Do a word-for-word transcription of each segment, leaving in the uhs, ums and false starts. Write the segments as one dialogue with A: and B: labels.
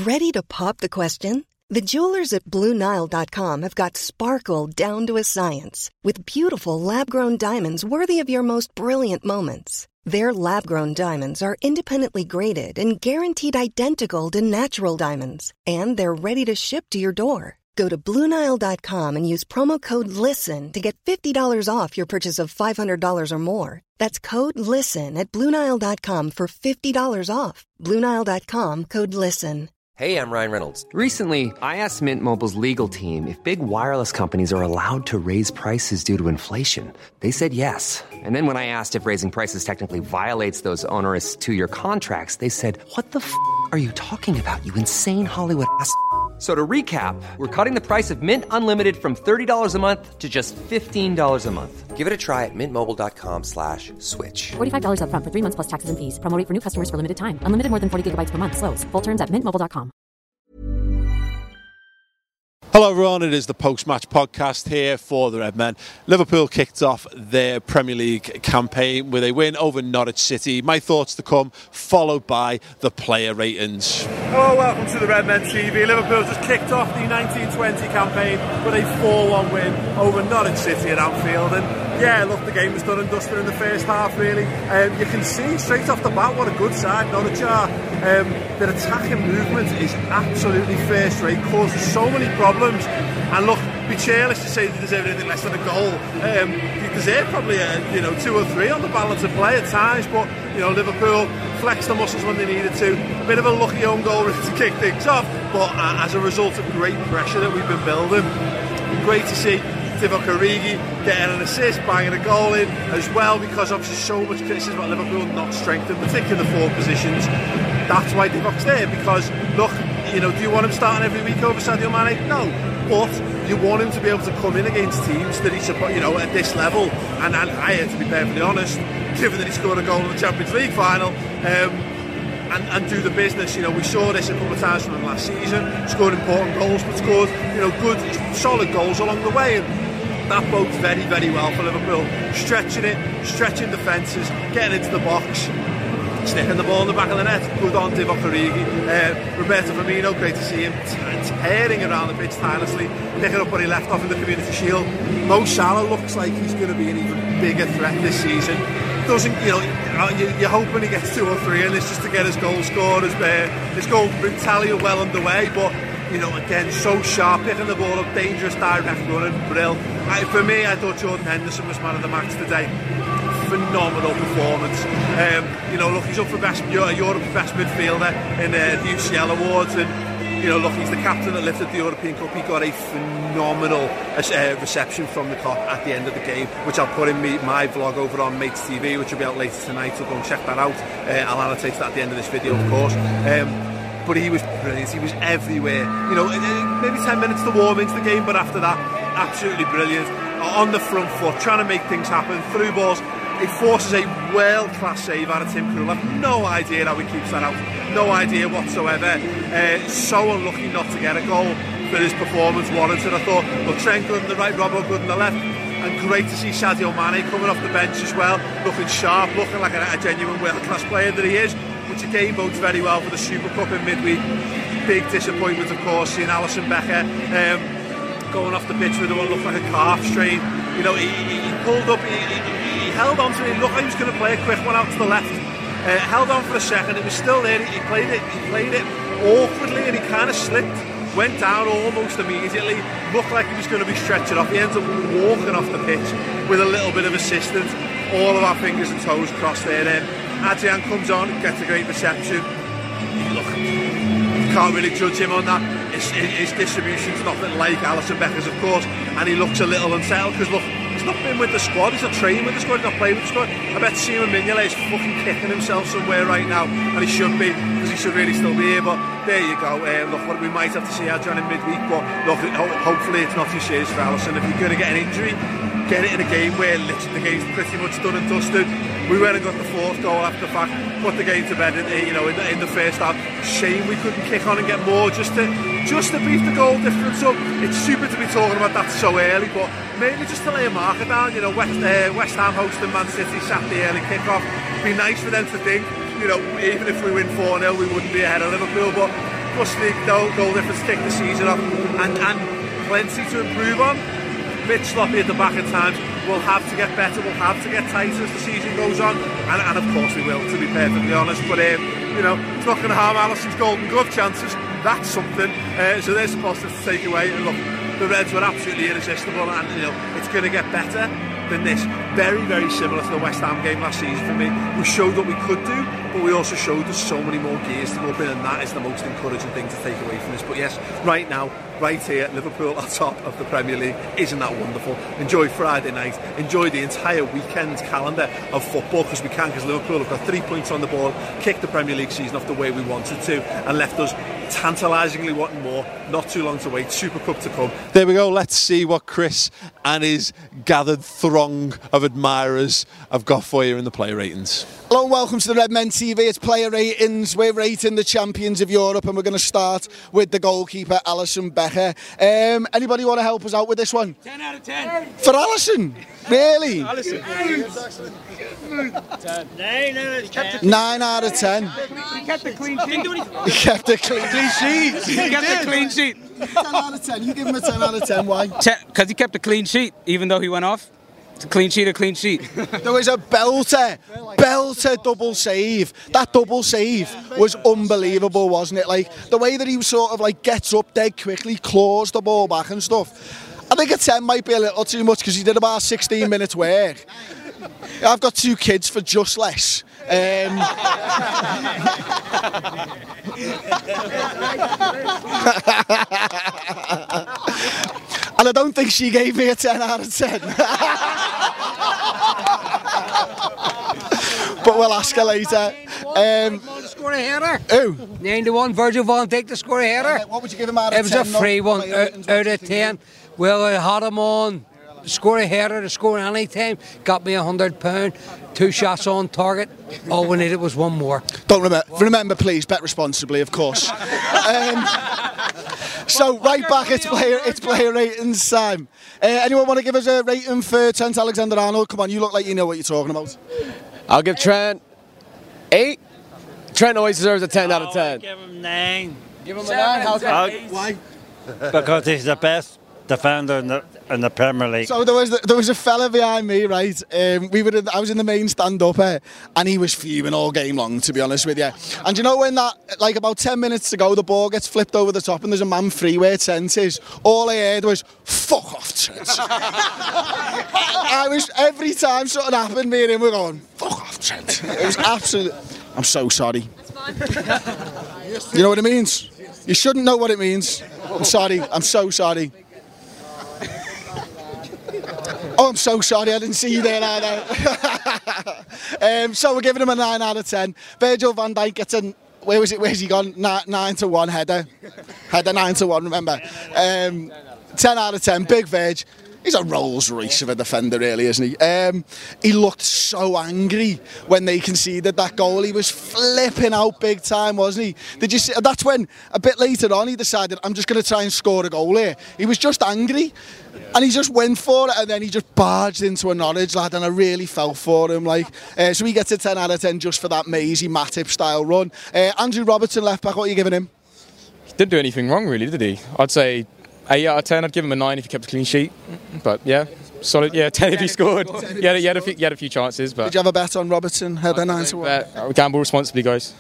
A: Ready to pop the question? The jewelers at Blue Nile dot com have got sparkle down to a science with beautiful lab-grown diamonds worthy of your most brilliant moments. Their lab-grown diamonds are independently graded and guaranteed identical to natural diamonds, and they're ready to ship to your door. Go to Blue Nile dot com and use promo code LISTEN to get fifty dollars off your purchase of five hundred dollars or more. That's code LISTEN at Blue Nile dot com for fifty dollars off. Blue Nile dot com, code LISTEN.
B: Hey, I'm Ryan Reynolds. Recently, I asked Mint Mobile's legal team if big wireless companies are allowed to raise prices due to inflation. They said yes. And then when I asked if raising prices technically violates those onerous two-year contracts, they said, what the f*** are you talking about, you insane Hollywood ass f- So to recap, we're cutting the price of Mint Unlimited from thirty dollars a month to just fifteen dollars a month. Give it a try at mintmobile.com slash switch.
C: forty-five dollars up front for three months plus taxes and fees. Promo rate for new customers for limited time. Unlimited more than forty gigabytes per month. Slows full terms at mint mobile dot com.
D: Hello everyone, it is the post-match podcast here for the Redmen. Liverpool kicked off their Premier League campaign with a win over Norwich City. My thoughts to come, followed by the player ratings.
E: Hello, welcome to the Redmen T V. Liverpool just kicked off the nineteen twenty campaign with a four one win over Norwich City at Anfield. And yeah, look, the game was done and dusted in the first half, really. Um, you can see straight off the bat what a good side Norwich are. Um, their attacking movement is absolutely first rate, causes so many problems. And look, be cheerless to say they deserve anything less than a goal. Um, they deserve probably a, you know, two or three on the balance of play at times, but you know, Liverpool flexed the muscles when they needed to. A bit of a lucky own goal to kick things off, but uh, as a result of great pressure that we've been building, great to see Divock Origi getting an assist, banging a goal in as well, because obviously so much criticism about Liverpool not strengthened, particularly in the forward positions. That's why Divock's there, because look, you know, do you want him starting every week over Sadio Mane? No, but you want him to be able to come in against teams that he's, you know, at this level. And, and I had to be perfectly honest, given that he scored a goal in the Champions League final, um, and, and do the business. You know, we saw this a couple of times from him last season. Scored important goals, but scored, you know, good, solid goals along the way. And that bodes very, very well for Liverpool. Stretching it, stretching defences, getting into the box, sticking the ball in the back of the net. Good on Divock Origi. Uh, Roberto Firmino, great to see him t- tearing around the pitch tirelessly, picking up what he left off in the Community Shield. Mo Salah looks like he's going to be an even bigger threat this season. Doesn't, you know, you're hoping he gets two or three in this just to get his goal scored. His, uh, his goal tally well underway, but you know, again, so sharp, picking the ball up, dangerous, direct running, brill. I, for me, I thought Jordan Henderson was man of the match today. Phenomenal performance. Um, you know, look, he's up for best Europe's best midfielder in uh, the U C L Awards, and you know, look, he's the captain that lifted the European Cup. He got a phenomenal uh, reception from the Kop at the end of the game, which I'll put in me, my vlog over on Mates T V, which will be out later tonight, so go and check that out. Uh, I'll annotate that at the end of this video, of course. Um, but he was brilliant. He was everywhere. You know, maybe ten minutes to warm into the game, but after that, absolutely brilliant. On the front foot, trying to make things happen, through balls. It forces a world-class save out of Tim Krul. I've no idea how he keeps that out. No idea whatsoever. Uh, so unlucky not to get a goal for his performance warranted. I thought, well, Trent good on the right, Robbo good on the left. And great to see Sadio Mane coming off the bench as well, looking sharp, looking like a, a genuine world-class player that he is, which again bodes very well for the Super Cup in midweek. Big disappointment, of course, seeing Alisson Becker um, going off the pitch with what looked like a calf strain. You know, he, he pulled up, he, he, he held on to it, he looked like he was going to play a quick one out to the left. Uh, held on for a second, it was still there, he played it, he played it awkwardly, and he kind of slipped, went down almost immediately, looked like he was going to be stretching off. He ends up walking off the pitch with a little bit of assistance, all of our fingers and toes crossed there. Then Adrian comes on, gets a great reception. Look, you can't really judge him on that. His, his distribution's nothing like Alisson Becker's, of course, and he looks a little unsettled because look, he's not been with the squad, he's not training with the squad, he's not playing with the squad. I bet Simon Mignolet is fucking kicking himself somewhere right now, and he should be, because he should really still be here. But there you go. Um, look, what we might have to see Adrian in midweek, but look, hopefully it's not too serious for Alisson. If you're going to get an injury, get it in a game where literally the game's pretty much done and dusted. We went and got the fourth goal after the fact, put the game to bed in, you know, in the, in the first half. Shame we couldn't kick on and get more just to just to beef the goal difference up. It's stupid to be talking about that so early, but maybe just to lay a marker down. You know, West, uh, West Ham hosting Man City, Saturday early kick-off. It'd be nice for them to think, you know, even if we win four nil, we wouldn't be ahead of Liverpool, but plus the goal, goal difference kicked the season off, and, and plenty to improve on. Bit sloppy at the back at times. We'll have to get better, we'll have to get tighter as the season goes on, and, and of course we will, to be perfectly honest. But um, you know, it's not going to harm Alisson's Golden Glove chances. That's something. Uh, so there's a positive to take away. And look, the Reds were absolutely irresistible, and you know, it's going to get better than this. Very, very similar to the West Ham game last season for me. We showed what we could do, but we also showed there's so many more gears to go up in, and that is the most encouraging thing to take away from this. But yes, right now, right here, Liverpool at top of the Premier League. Isn't that wonderful? Enjoy Friday night, enjoy the entire weekend calendar of football, because we can, because Liverpool have got three points on the board, kicked the Premier League season off the way we wanted to, and left us tantalisingly wanting more. Not too long to wait, Super Cup to come.
D: There we go, let's see what Chris and his gathered throng of admirers have got for you in the player ratings.
F: Hello and welcome to the Redmen T V. It's player ratings. We're rating the champions of Europe, and we're going to start with the goalkeeper, Alisson Becker. Um, anybody want to help us out with this one?
G: ten out of ten.
F: For Alisson? Really?
G: Alisson. nine out of ten.
F: nine out of ten.
G: He kept the clean sheet.
F: He kept a clean,
G: clean sheet. He kept a clean sheet.
F: ten out of ten. You give him a ten out of ten. Why?
G: Because he kept a clean sheet, even though he went off. It's a clean sheet, a clean sheet.
F: There was a belter, belter double save. That double save was unbelievable, wasn't it? Like, the way that he sort of like gets up dead quickly, claws the ball back and stuff. I think a ten might be a little too much, because he did about sixteen minutes work. I've got two kids for just less. Um, and I don't think she gave me a ten out of ten. But we'll ask her later. Um,
H: to score a header.
F: Who?
H: nine to one, Virgil van Dijk to score a header.
F: Uh, what would you give him out of ten?
H: It was a free one, out, out of ten. Well, I had him on. Score a header to score any time. Got me a hundred pound. Two shots on target. All we needed was one more.
F: Don't remember. Remember, please, bet responsibly, of course. um, so right back, it's player, it's player ratings time. Uh, anyone want to give us a rating for Trent Alexander-Arnold? Come on, you look like you know what you're talking about.
I: I'll give Trent eight. Trent always deserves a ten out of ten.
J: I'll give him nine.
I: Give him a nine. How come?
F: Why?
J: Because he's the best defender in the in the Premier League.
F: So there was there was a fella behind me, right? Um, we were in, I was in the main stand up here, and he was fuming all game long, to be honest with you. And you know when that, like about ten minutes to go, the ball gets flipped over the top, and there's a man free where Trent is. All I heard was "fuck off, Trent." I was every time something happened, me and him were going "fuck off, Trent." It was absolute. I'm so sorry. You know what it means? You shouldn't know what it means. I'm sorry. I'm so sorry. Oh, I'm so sorry, I didn't see you there either. um, so we're giving him a nine out of ten. Virgil van Dijk gets a, where was it, where's he gone? Nine, nine to one header. Header nine to one, remember. Um, ten out of ten, big Virg. He's a Rolls Royce of a defender, really, isn't he? Um, he looked so angry when they conceded that goal. He was flipping out big time, wasn't he? Did you see? That's when, a bit later on, he decided, I'm just going to try and score a goal here. He was just angry, and he just went for it, and then he just barged into a Norwich lad, and I really felt for him. Like, uh, so he gets a ten out of ten just for that Maisie Matip-style run. Uh, Andrew Robertson, left-back, what are you giving him?
K: He didn't do anything wrong, really, did he? I'd say eight out of ten. I'd give him a nine if he kept a clean sheet. But yeah, solid. Yeah, ten if he scored. Yeah, he had a few, he had a few chances. But
F: did you have a bet on Robertson? Header nine to one.
K: Uh, gamble responsibly, guys.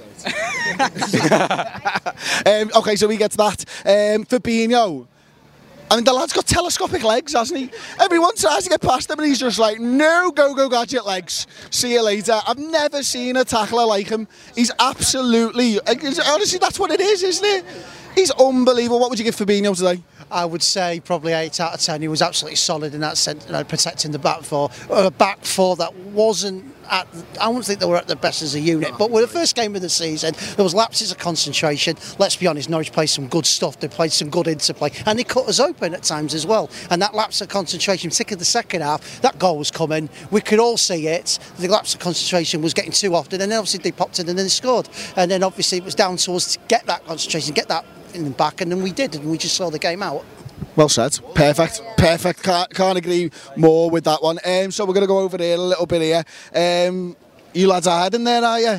F: um, okay, so we get to that. Um, Fabinho. I mean, the lad's got telescopic legs, hasn't he? Everyone tries to get past him, and he's just like, no, go, go, gadget legs. See you later. I've never seen a tackler like him. He's absolutely, honestly, that's what it is, isn't it? He's unbelievable. What would you give Fabinho today?
L: I would say probably eight out of ten. He was absolutely solid in that sense, you know, protecting the back four. A back four that wasn't at, I wouldn't think they were at their best as a unit, but with the first game of the season, there was lapses of concentration. Let's be honest, Norwich played some good stuff. They played some good interplay, and they cut us open at times as well. And that lapse of concentration, particularly the second half, that goal was coming. We could all see it. The lapse of concentration was getting too often, and then obviously they popped in and then they scored. And then obviously it was down to us to get that concentration, get that in the back, and then we did, and we just saw the game out.
F: Well said. Perfect. Perfect. Can't, can't agree more with that one. Um, so we're going to go over here a little bit here. Um, you lads are hiding there, are you?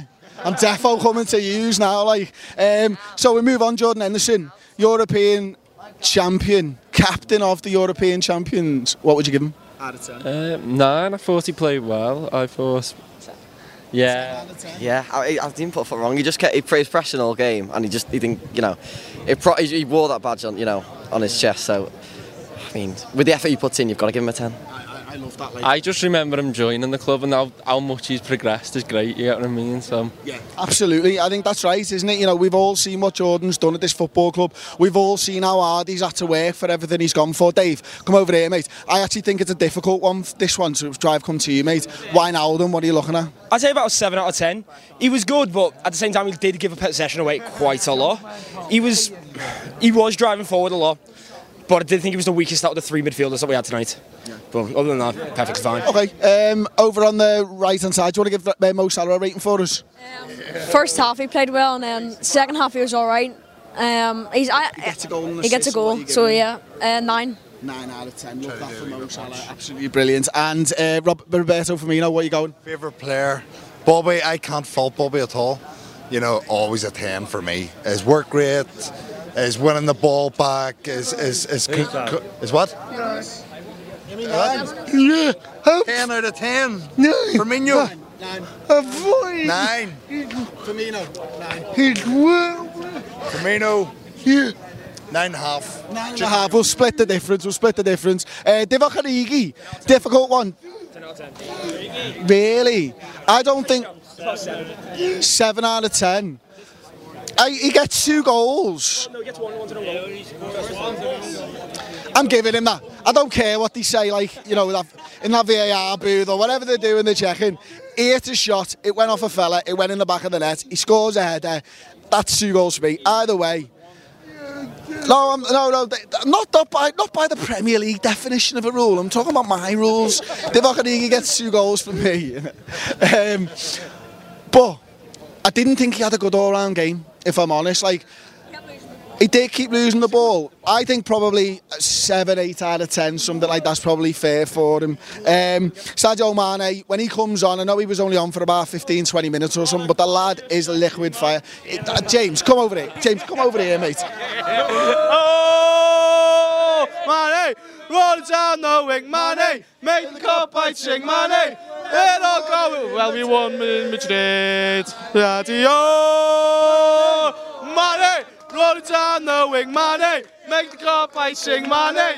F: I'm defo coming to use now. Like, um, so we move on. Jordan Henderson, European champion, captain of the European champions. What would you give him? Out of ten.
I: Uh, nine. I thought he played well. I thought. Yeah.
M: Yeah, I, I didn't put a foot wrong. He just kept, he praised pressing all game, and he just he didn't, you know, it pro- he, he wore that badge on, you know, on his chest. So, I mean, with the effort he puts in, you've got to give him a ten.
F: I love that. Like.
I: I just remember him joining the club and how, how much he's progressed is great, you get what I mean? So
F: yeah, absolutely. I think that's right, isn't it? You know, we've all seen what Jordan's done at this football club. We've all seen how hard he's had to work for everything he's gone for. Dave, come over here, mate. I actually think it's a difficult one, this one, to drive come to you, mate. Wijnaldum, what are you looking at?
N: I'd say about a seven out of ten. He was good, but at the same time, he did give a possession away quite a lot. He was, he was driving forward a lot. But I did think he was the weakest out of the three midfielders that we had tonight. Yeah. But other than that, perfectly fine.
F: Okay, um, over on the right-hand side, do you want to give uh, Mo Salah a rating for us?
O: Um, first half he played well, and then second half he was all right. Um, he's, I,
F: he gets a goal. And
O: he gets a goal, so yeah, uh, nine.
F: Nine out of ten. Love that for Mo Salah. Absolutely brilliant. And uh, Rob, Roberto Firmino, what are you going?
P: Favourite player? Bobby, I can't fault Bobby at all. You know, always a ten for me. His work rate, is winning the ball back, is is is, is, co- is what?
F: Yes.
P: Yeah. ten out of ten. Firmino.
F: Nine.
P: Avoid. Nine.
F: Firmino. Nine.
P: He's well. Firmino.
F: Yeah.
P: Nine and a half.
F: Nine and a half. We'll split the difference. We'll split the difference. Uh, Divock Origi. Difficult one.
N: ten out of ten.
F: Really? I don't think. Seven out of ten. I, he gets two goals.
N: No, he gets one, one's an own goal.
F: I'm giving him that. I don't care what they say, like, you know, in that V A R booth or whatever they're doing, they're checking. He hit a shot, it went off a fella, it went in the back of the net, he scores a header. That's two goals for me. Either way. No, I'm, no, no, not, not, by, not by the Premier League definition of a rule. I'm talking about my rules. Divock Origi gets two goals for me. um, but I didn't think he had a good all-round game, if I'm honest. Like, he did keep losing the ball. I think probably seven, eight out of ten, something like that's probably fair for him. Um, Sadio Mane, when he comes on, I know he was only on for about fifteen, twenty minutes or something, but the lad is liquid fire. It, uh, James, come over here. James, come over here, mate.
Q: Oh, Mane, roll it down the wing, Mane, make the cup by sing, Mane. It all go well. We won in Madrid. Adio, Mane. Roll it down the wing, Mane. Make the car by sing, Mane.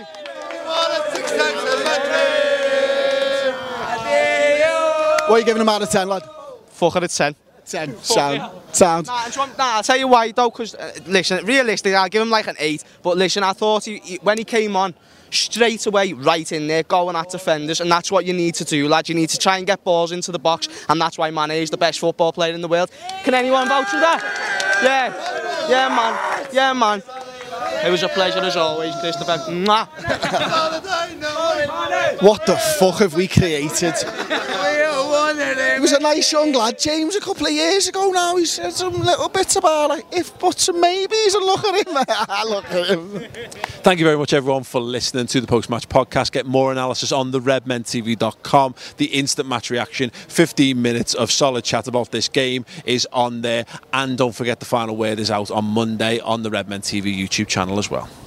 F: What are you giving him out of ten, lad?
Q: Four out of ten.
F: Ten. Sound. Sound.
Q: Nah, nah, I'll tell you why though, because uh, listen, realistically, I'll give him like an eight. But listen, I thought he, he, when he came on, straight away, right in there, going at defenders, and that's what you need to do, lad. You need to try and get balls into the box, and that's why Mane is the best football player in the world. Can anyone vouch for that? Yeah. Yeah, man. Yeah, man. It was a pleasure as always, Christopher. Mwah.
F: What the fuck have we created? He was a nice young lad, James, a couple of years ago now. He said some little bits about like if, buts and maybes, and look at him. Look at him.
D: Thank you very much, everyone, for listening to the Post-Match Podcast. Get more analysis on the red men t v dot com. The instant match reaction, fifteen minutes of solid chat about this game is on there. And don't forget, the final word is out on Monday on the Red Men T V YouTube channel as well.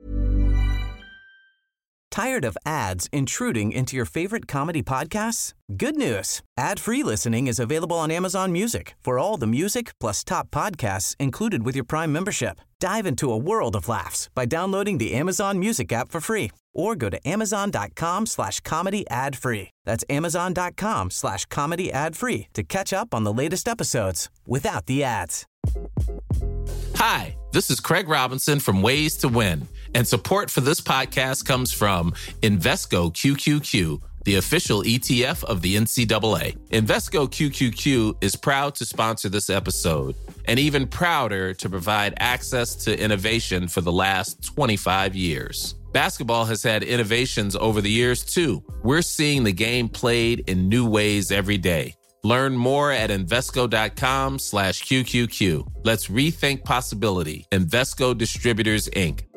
R: Tired of ads intruding into your favorite comedy podcasts? Good news. Ad-free listening is available on Amazon Music for all the music plus top podcasts included with your Prime membership. Dive into a world of laughs by downloading the Amazon Music app for free or go to amazon.com slash comedy ad free. That's amazon.com slash comedy ad free to catch up on the latest episodes without the ads.
S: Hi, this is Craig Robinson from Ways to Win, and support for this podcast comes from Invesco Q Q Q, the official E T F of the N C double A. Invesco Q Q Q is proud to sponsor this episode, and even prouder to provide access to innovation for the last twenty-five years. Basketball has had innovations over the years, too. We're seeing the game played in new ways every day. Learn more at Invesco.com slash QQQ. Let's rethink possibility. Invesco Distributors, Incorporated.